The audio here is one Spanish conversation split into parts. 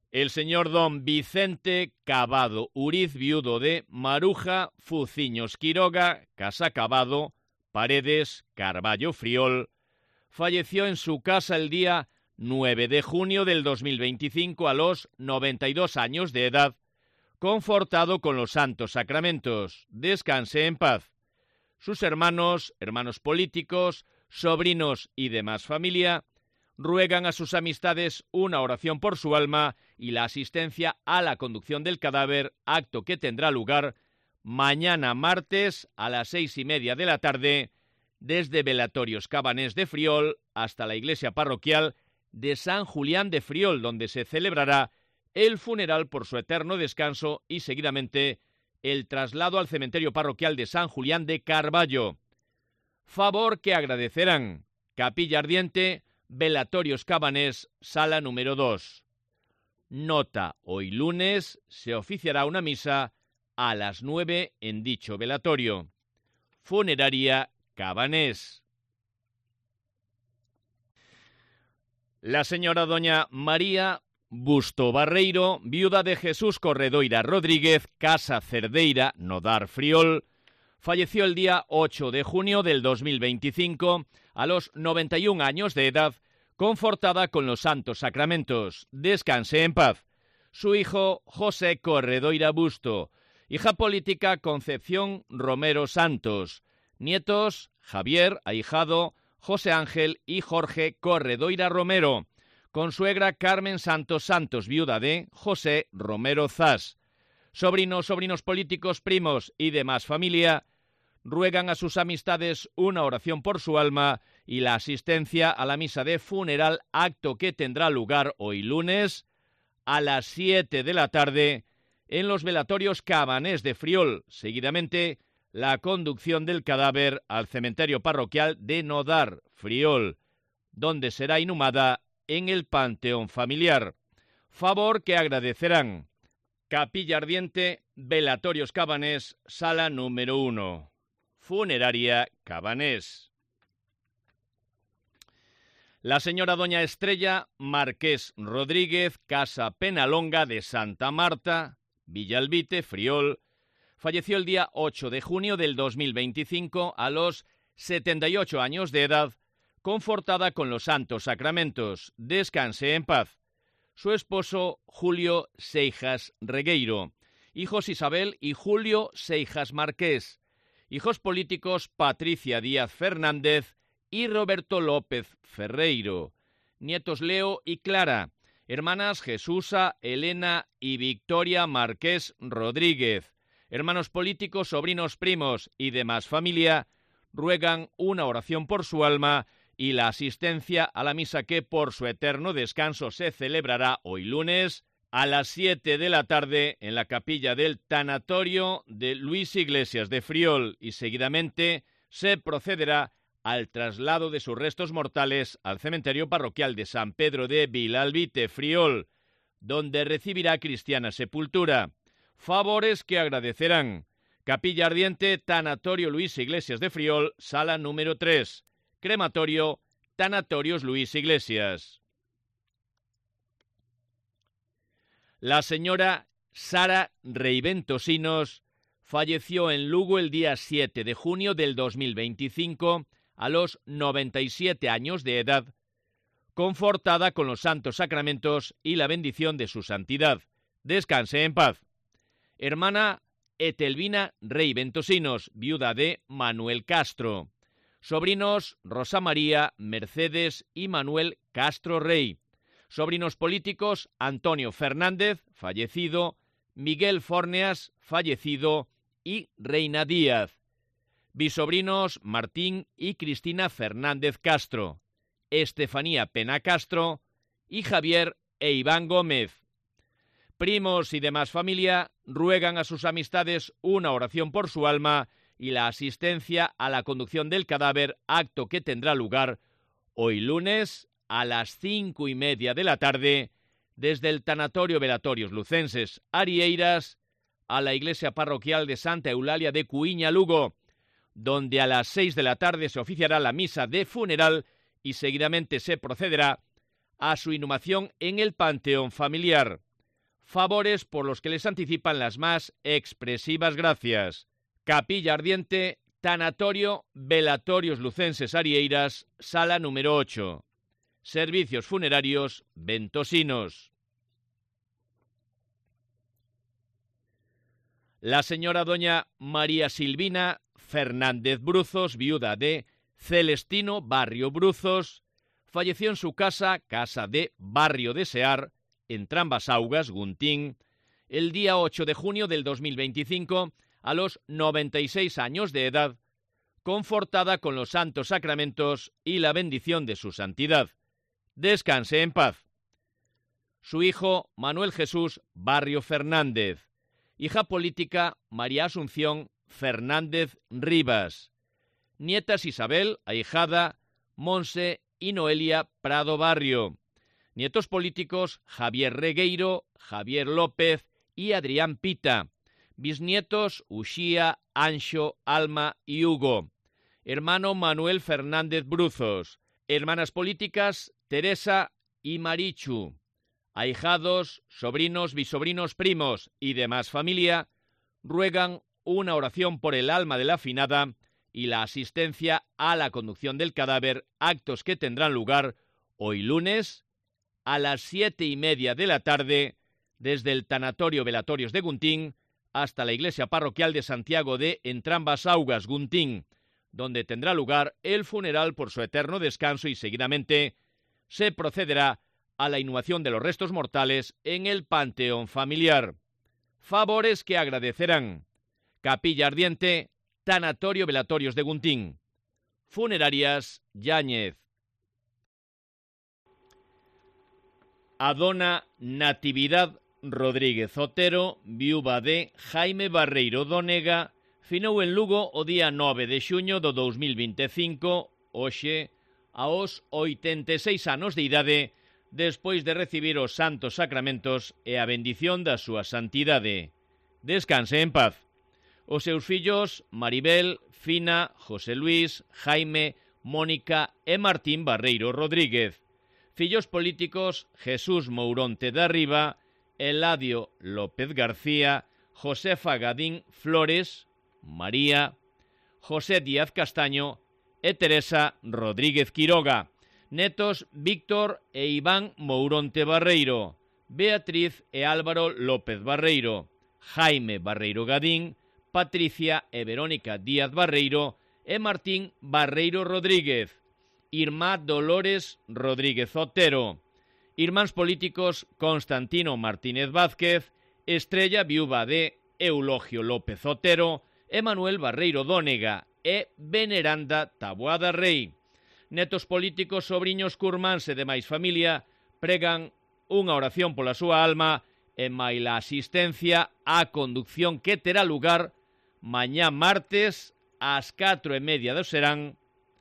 El señor don Vicente Cavado Uriz, viudo de Maruja Fuciños Quiroga, Casa Cavado, Paredes, Carballo Friol, falleció en su casa el día 9 de junio del 2025 a los 92 años de edad, confortado con los santos sacramentos. Descanse en paz. Sus hermanos políticos, sobrinos y demás familia ruegan a sus amistades una oración por su alma y la asistencia a la conducción del cadáver, acto que tendrá lugar mañana martes a las 6:30 de la tarde desde Velatorios Cabanés de Friol hasta la iglesia parroquial de San Julián de Friol, donde se celebrará el funeral por su eterno descanso y seguidamente el traslado al cementerio parroquial de San Julián de Carballo. Favor que agradecerán. Capilla Ardiente, Velatorios Cabanés, sala número 2. Nota: hoy lunes se oficiará una misa a las 9 en dicho velatorio. Funeraria Cabanés. La señora doña María Busto Barreiro, viuda de Jesús Corredoira Rodríguez, Casa Cerdeira, Nodar Friol, falleció el día 8 de junio del 2025 a los 91 años de edad, confortada con los santos sacramentos. Descanse en paz. Su hijo José Corredoira Busto, hija política Concepción Romero Santos, nietos Javier, ahijado, José Ángel y Jorge Corredoira Romero, consuegra Carmen Santos Santos, viuda de José Romero Zas. Sobrinos políticos, primos y demás familia ruegan a sus amistades una oración por su alma y la asistencia a la misa de funeral, acto que tendrá lugar hoy lunes a las 7 de la tarde en los Velatorios Cabanés de Friol. Seguidamente, la conducción del cadáver al cementerio parroquial de Nodar Friol, donde será inhumada en el panteón familiar. Favor que agradecerán. Capilla Ardiente, Velatorios Cabanés, sala número 1. Funeraria Cabanés. La señora doña Estrella Marqués Rodríguez, Casa Penalonga de Santa Marta, Villalbite, Friol, falleció el día 8 de junio del 2025 a los 78 años de edad, confortada con los santos sacramentos. Descanse en paz. Su esposo Julio Seijas Regueiro, hijos Isabel y Julio Seijas Marqués, hijos políticos Patricia Díaz Fernández y Roberto López Ferreiro, nietos Leo y Clara, hermanas Jesusa, Elena y Victoria Marqués Rodríguez, hermanos políticos, sobrinos, primos y demás familia ruegan una oración por su alma y la asistencia a la misa que por su eterno descanso se celebrará hoy lunes a las 7 de la tarde en la capilla del tanatorio de Luis Iglesias de Friol y seguidamente se procederá al traslado de sus restos mortales al cementerio parroquial de San Pedro de Vilalbite, Friol, donde recibirá cristiana sepultura. Favores que agradecerán. Capilla Ardiente, tanatorio Luis Iglesias de Friol, sala número 3. Crematorio, Tanatorios Luis Iglesias. La señora Sara Reiventosinos falleció en Lugo el día 7 de junio del 2025 a los 97 años de edad, confortada con los santos sacramentos y la bendición de su santidad. Descanse en paz. Hermana Etelvina Reiventosinos, viuda de Manuel Castro. Sobrinos Rosa María, Mercedes y Manuel Castro Rey. Sobrinos políticos Antonio Fernández, fallecido, Miguel Forneas, fallecido, y Reina Díaz. Bisobrinos Martín y Cristina Fernández Castro, Estefanía Pena Castro y Javier e Iván Gómez. Primos y demás familia ruegan a sus amistades una oración por su alma y la asistencia a la conducción del cadáver, acto que tendrá lugar hoy lunes a las 5:30 de la tarde desde el tanatorio Velatorios Lucenses Arieiras a la iglesia parroquial de Santa Eulalia de Cuiña, Lugo, donde a las 6 de la tarde se oficiará la misa de funeral y seguidamente se procederá a su inhumación en el panteón familiar. favores por los que les anticipan las más expresivas gracias. Capilla Ardiente, Tanatorio Velatorios Lucenses Arieiras, sala número 8. Servicios funerarios ventosinos. La señora doña María Silvina Fernández Bruzos, viuda de Celestino Barrio Bruzos, falleció en su casa de Barrio de Sear, en Trambasaugas, Guntín, el día 8 de junio del 2025, a los 96 años de edad, confortada con los santos sacramentos y la bendición de su santidad. Descanse en paz. Su hijo Manuel Jesús Barrio Fernández. Hija política María Asunción Fernández Rivas. Nietas Isabel, ahijada, Monse y Noelia Prado Barrio. Nietos políticos Javier Regueiro, Javier López y Adrián Pita. Bisnietos Uxía, Anxo, Alma y Hugo. Hermano Manuel Fernández Bruzos. Hermanas políticas Teresa y Marichu. Ahijados, sobrinos, bisobrinos, primos y demás familia ruegan una oración por el alma de la finada y la asistencia a la conducción del cadáver, actos que tendrán lugar hoy lunes a las 7:30 de la tarde desde el Tanatorio Velatorios de Guntín hasta la iglesia parroquial de Santiago de Entrambasaugas, Guntín, donde tendrá lugar el funeral por su eterno descanso y seguidamente se procederá a la inhumación de los restos mortales en el panteón familiar. Favores que agradecerán. Capilla Ardiente, Tanatorio Velatorios de Guntín. Funerarias Yáñez. A dona Natividad Rodríguez Otero, viúva de Jaime Barreiro Dónega, finou en Lugo o día 9 de xuño do 2025, hoxe, aos 86 anos de idade, despois de recibir os santos sacramentos e a bendición da súa santidade. Descanse en paz. Os seus fillos, Maribel, Fina, José Luis, Jaime, Mónica e Martín Barreiro Rodríguez. Fillos políticos, Jesús Mouronte da Riba, Eladio López García, Josefa Gadín Flores, María, José Díaz Castaño e Teresa Rodríguez Quiroga. Netos Víctor e Iván Mouronte Barreiro, Beatriz e Álvaro López Barreiro, Jaime Barreiro Gadín, Patricia e Verónica Díaz Barreiro e Martín Barreiro Rodríguez, Irmá Dolores Rodríguez Otero, irmáns políticos Constantino Martínez Vázquez, Estrella viúva de Eulogio López Otero, Emanuel Barreiro Dónega e Veneranda Taboada Rei. Netos políticos, sobriños, curmáns e demais familia pregan unha oración pola súa alma e maila asistencia á conducción que terá lugar mañá martes ás 4:30 do serán,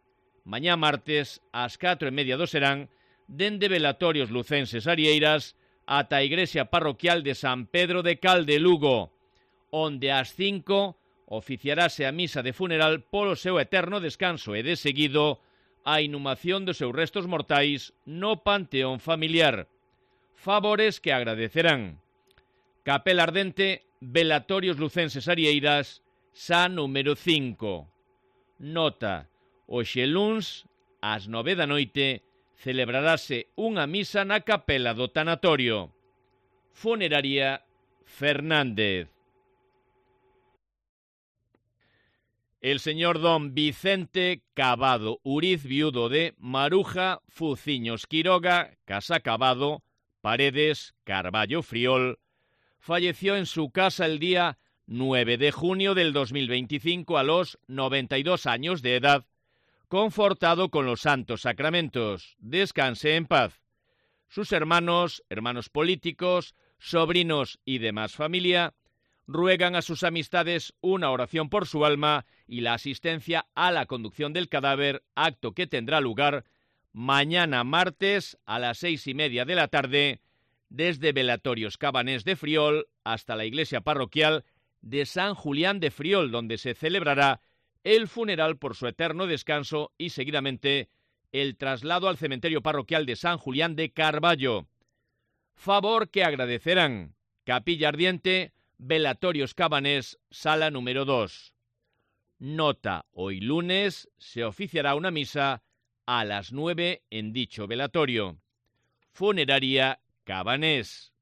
dende Velatorios Lucenses Arieiras ata a igrexa parroquial de San Pedro de Cal de Lugo, onde ás 5 oficiarase a misa de funeral polo seu eterno descanso e de seguido a inhumación dos seus restos mortais no panteón familiar. Favores que agradecerán. Capela Ardente, Velatorios Lucenses Arieiras, xa número 5. Nota: hoxe luns, ás 9 da noite, celebrarase unha misa na capela do tanatorio. Funeraria Fernández. El señor don Vicente Cabado Uriz, viudo de Maruja Fuciños Quiroga, Casa Cabado, Paredes, Carballo Friol, falleció en su casa el día 9 de junio del 2025 a los 92 años de edad, confortado con los santos sacramentos. Descanse en paz. Sus hermanos políticos, sobrinos y demás familia ruegan a sus amistades una oración por su alma y la asistencia a la conducción del cadáver, acto que tendrá lugar mañana martes a las 6:30 de la tarde desde Velatorios Cabanés de Friol hasta la iglesia parroquial de San Julián de Friol, donde se celebrará el funeral por su eterno descanso y seguidamente el traslado al cementerio parroquial de San Julián de Carballo. Favor que agradecerán. Capilla Ardiente, Velatorios Cabanés, sala número 2. Nota: hoy lunes se oficiará una misa a las 9 en dicho velatorio. Funeraria Cabanés.